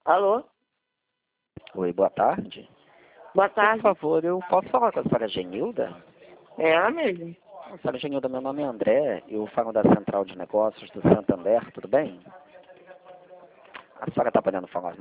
Alô? Oi, boa tarde. Boa Por tarde. favor, eu posso falar com a senhora Genilda? É ela mesmo. Senhora Genilda, meu nome é André, eu falo da Central de Negócios do Santander, tudo bem? A senhora está podendo falar